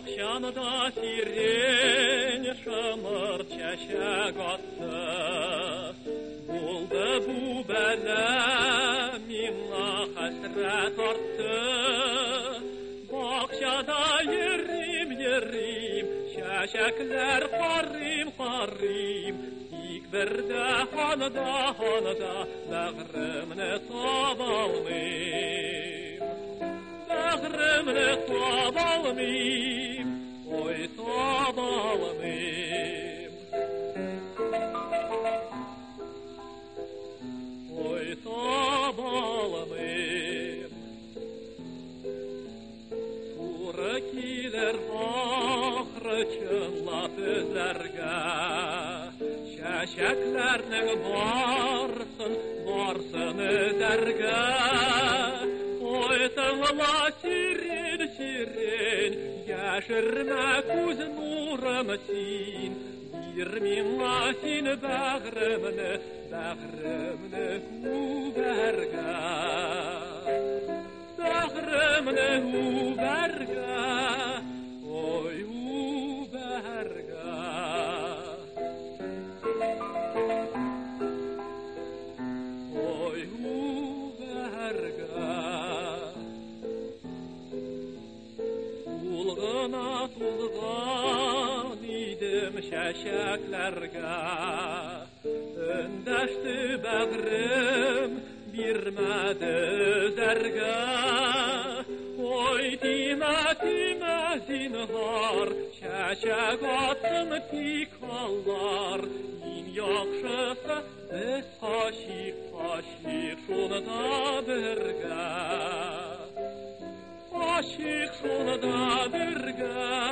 Бакчамда сирень шымыр чәчәк атты. Булды бу бәлә миңа хәсрәт артты. Бакчада йөрим, чәчәкләр карыйм. Тик бер дә ханада бәгъремне таба алмыйм. Бәгъремне таба алмыйм, ой таба алмыйм. Ой таба алмыйм. Туры килер ахры чынлап эзләргә. Чәчәкләрнең барсын эзәргә. Ой тыңла сирень, яшермә күз нурым син. Бир миңа син бәгъремне үбәргә. Бәгъремне үбәргә, ой үбәргә. Ой үбәргә. Тулган идем чәчәкләргә. Өндәште бәгърем, бирмәде өзәргә. Ой тимә зинһар, чәчәк атын тик аллар. Иң яхшысы без хашик шунда бергә. Ашык шунда бергә.